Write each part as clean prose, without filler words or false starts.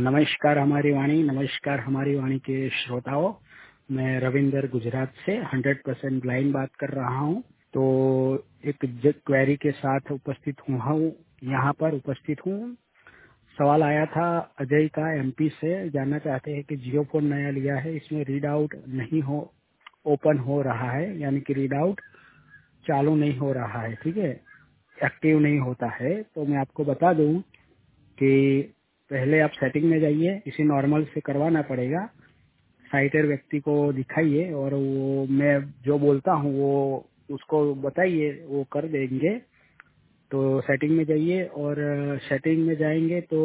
नमस्कार हमारी वाणी, नमस्कार हमारी वाणी के श्रोताओं। मैं रविंदर गुजरात से 100% ब्लाइंड बात कर रहा हूं। तो एक क्वेरी के साथ उपस्थित हूँ, यहाँ पर उपस्थित हूँ। सवाल आया था अजय का एमपी से, जानना चाहते हैं कि जियो फोन नया लिया है, इसमें रीड आउट नहीं हो ओपन हो रहा है, यानी कि रीड आउट चालू नहीं हो रहा है, ठीक है, एक्टिव नहीं होता है। तो मैं आपको बता दूं कि पहले आप सेटिंग में जाइए, इसे नॉर्मल से करवाना पड़ेगा। साइटर व्यक्ति को दिखाइए और वो मैं जो बोलता हूँ वो उसको बताइए, वो कर देंगे। तो सेटिंग में जाइए और सेटिंग में जाएंगे तो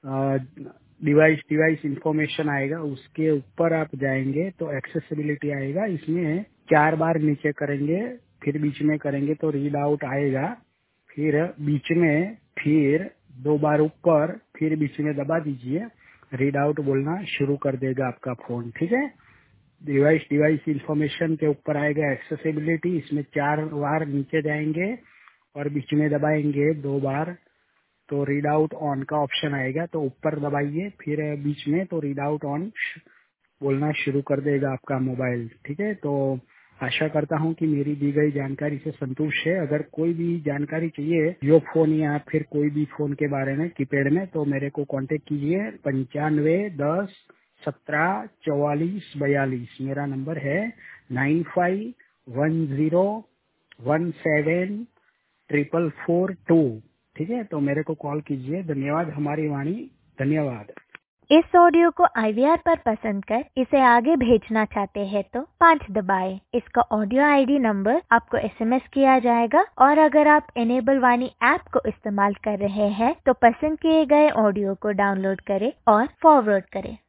डिवाइस इंफॉर्मेशन आएगा, उसके ऊपर आप जाएंगे तो एक्सेसिबिलिटी आएगा। इसमें 4 बार नीचे करेंगे, फिर बीच में करेंगे तो रीड आउट आएगा, फिर बीच में, फिर 2 बार ऊपर, फिर बीच में दबा दीजिए, रीड आउट बोलना शुरू कर देगा आपका फोन, ठीक है। डिवाइस इंफॉर्मेशन के ऊपर आएगा एक्सेसिबिलिटी, इसमें 4 बार नीचे जाएंगे और बीच में दबाएंगे 2 बार तो रीड आउट ऑन का ऑप्शन आएगा, तो ऊपर दबाइए, फिर बीच में तो रीड आउट ऑन बोलना शुरू कर देगा आपका मोबाइल, ठीक है। तो आशा करता हूं कि मेरी दी गई जानकारी से संतुष्ट है। अगर कोई भी जानकारी चाहिए जियो फोन या फिर कोई भी फोन के बारे में कीपैड में, तो मेरे को कांटेक्ट कीजिए 9510174442। मेरा नंबर है 9510174442, ठीक है। तो मेरे को कॉल कीजिए। धन्यवाद हमारी वाणी, धन्यवाद। इस ऑडियो को IVR पर पसंद कर इसे आगे भेजना चाहते हैं तो 5 दबाएं। इसका ऑडियो ID नंबर आपको SMS किया जाएगा और अगर आप एनेबल वाणी ऐप को इस्तेमाल कर रहे हैं तो पसंद किए गए ऑडियो को डाउनलोड करें और फॉरवर्ड करें।